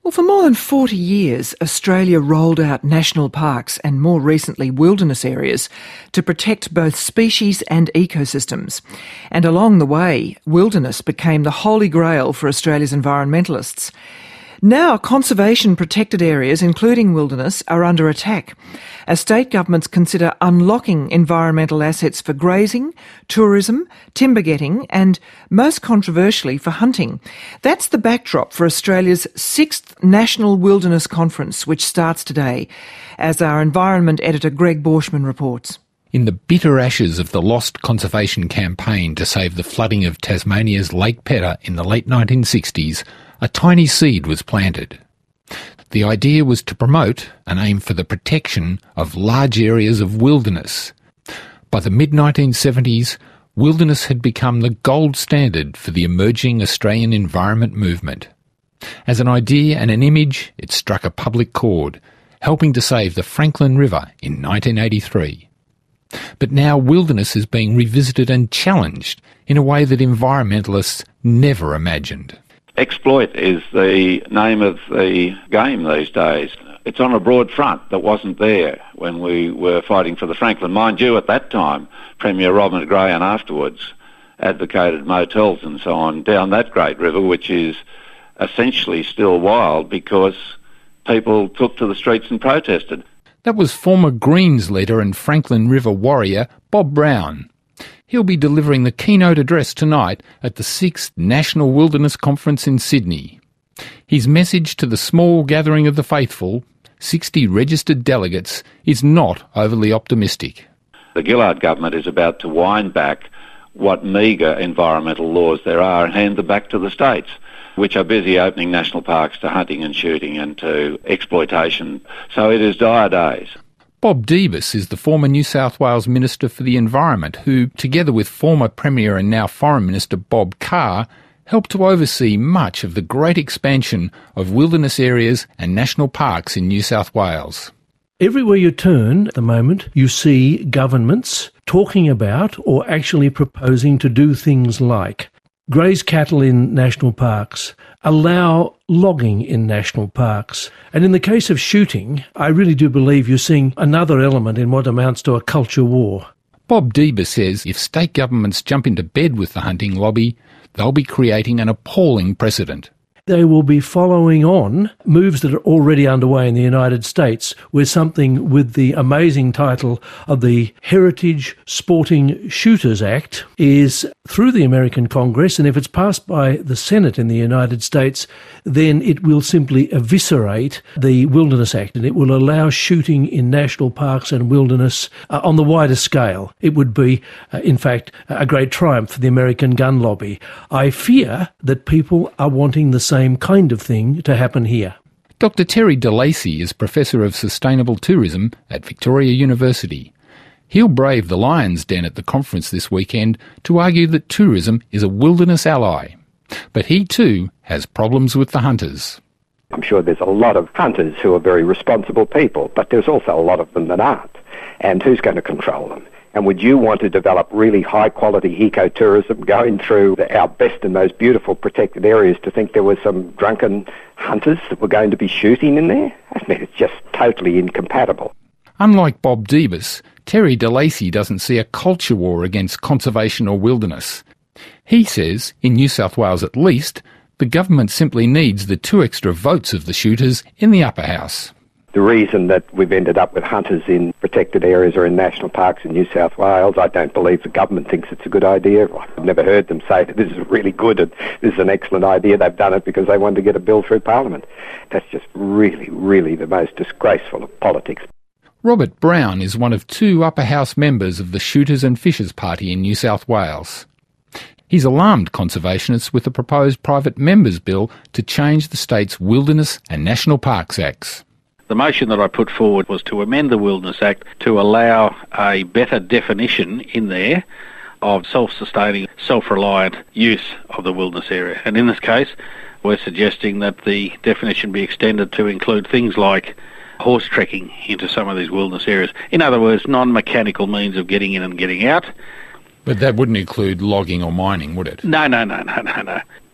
Well, for more than 40 years, Australia rolled out national parks and more recently wilderness areas to protect both species and ecosystems. And along the way, wilderness became the holy grail for Australia's environmentalists. Now, conservation protected areas, including wilderness, are under attack as state governments consider unlocking environmental assets for grazing, tourism, timber getting and, most controversially, for hunting. That's the backdrop for Australia's 6th National Wilderness Conference, which starts today, as our environment editor Greg Borschmann reports. In the bitter ashes of the lost conservation campaign to save the flooding of Tasmania's Lake Pedder in the late 1960s, a tiny seed was planted. The idea was to promote and aim for the protection of large areas of wilderness. By the mid-1970s, wilderness had become the gold standard for the emerging Australian environment movement. As an idea and an image, it struck a public chord, helping to save the Franklin River in 1983. But now wilderness is being revisited and challenged in a way that environmentalists never imagined. Exploit is the name of the game these days. It's on a broad front that wasn't there when we were fighting for the Franklin. Mind you, at that time, Premier Robert Gray and afterwards advocated motels and so on down that great river, which is essentially still wild because people took to the streets and protested. That was former Greens leader and Franklin River warrior Bob Brown. He'll be delivering the keynote address tonight at the 6th National Wilderness Conference in Sydney. His message to the small gathering of the faithful, 60 registered delegates, is not overly optimistic. The Gillard government is about to wind back what meagre environmental laws there are and hand them back to the states, which are busy opening national parks to hunting and shooting and to exploitation. So it is dire days. Bob Debus is the former New South Wales Minister for the Environment who, together with former Premier and now Foreign Minister Bob Carr, helped to oversee much of the great expansion of wilderness areas and national parks in New South Wales. Everywhere you turn at the moment, you see governments talking about or actually proposing to do things like graze cattle in national parks, allow logging in national parks. And in the case of shooting, I really do believe you're seeing another element in what amounts to a culture war. Bob Debus says if state governments jump into bed with the hunting lobby, they'll be creating an appalling precedent. They will be following on moves that are already underway in the United States, where something with the amazing title of the Heritage Sporting Shooters Act is through the American Congress, and if it's passed by the Senate in the United States, then it will simply eviscerate the Wilderness Act, and it will allow shooting in national parks and wilderness on the wider scale. It would be, in fact, a great triumph for the American gun lobby. I fear that people are wanting the same kind of thing to happen here. Dr Terry De Lacy is Professor of Sustainable Tourism at Victoria University. He'll brave the lion's den at the conference this weekend to argue that tourism is a wilderness ally. But he too has problems with the hunters. I'm sure there's a lot of hunters who are very responsible people, but there's also a lot of them that aren't. And who's going to control them? And would you want to develop really high-quality ecotourism going through our best and most beautiful protected areas to think there were some drunken hunters that were going to be shooting in there? I mean, it's just totally incompatible. Unlike Bob Debus, Terry De Lacy doesn't see a culture war against conservation or wilderness. He says, in New South Wales at least, the government simply needs the 2 extra votes of the shooters in the upper house. The reason that we've ended up with hunters in protected areas or in national parks in New South Wales, I don't believe the government thinks it's a good idea. I've never heard them say that this is really good and this is an excellent idea. They've done it because they wanted to get a bill through Parliament. That's just really, really the most disgraceful of politics. Robert Brown is one of 2 upper house members of the Shooters and Fishers Party in New South Wales. He's alarmed conservationists with the proposed private members' bill to change the state's Wilderness and National Parks Acts. The motion that I put forward was to amend the Wilderness Act to allow a better definition in there of self-sustaining, self-reliant use of the wilderness area. And in this case, we're suggesting that the definition be extended to include things like horse trekking into some of these wilderness areas. In other words, non-mechanical means of getting in and getting out. But that wouldn't include logging or mining, would it? No.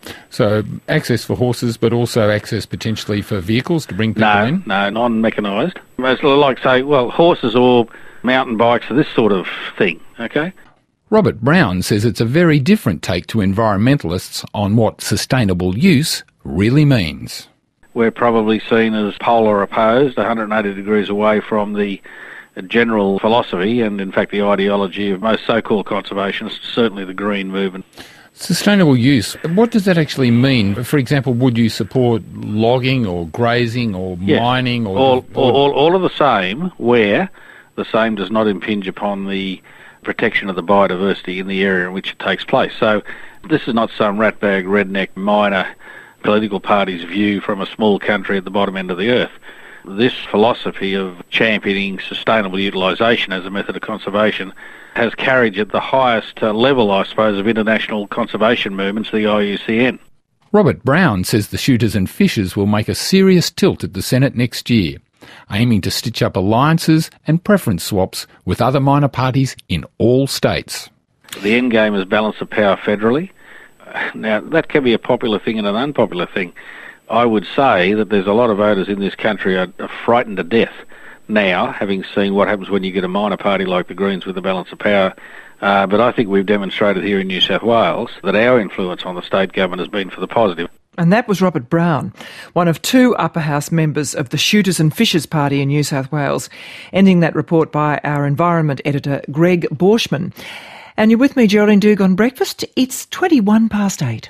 So access for horses, but also access potentially for vehicles to bring people in? No, non-mechanised. It's like, say, well, horses or mountain bikes or this sort of thing, okay? Robert Brown says it's a very different take to environmentalists on what sustainable use really means. We're probably seen as polar opposed, 180 degrees away from the general philosophy and, in fact, the ideology of most so-called conservationists, certainly the Green movement. Sustainable use, what does that actually mean? For example, would you support logging or grazing or mining? Or all of the same, where the same does not impinge upon the protection of the biodiversity in the area in which it takes place. So this is not some ratbag, redneck, minor political party's view from a small country at the bottom end of the earth. This philosophy of championing sustainable utilisation as a method of conservation has carriage at the highest level, I suppose, of international conservation movements, the IUCN. Robert Brown says the shooters and fishers will make a serious tilt at the Senate next year, aiming to stitch up alliances and preference swaps with other minor parties in all states. The end game is balance of power federally. Now, that can be a popular thing and an unpopular thing. I would say that there's a lot of voters in this country are frightened to death now, having seen what happens when you get a minor party like the Greens with the balance of power. But I think we've demonstrated here in New South Wales that our influence on the state government has been for the positive. And that was Robert Brown, one of two upper house members of the Shooters and Fishers Party in New South Wales, ending that report by our environment editor, Greg Borschmann. And you're with me, Geraldine Doogue, on Breakfast. It's 8:21.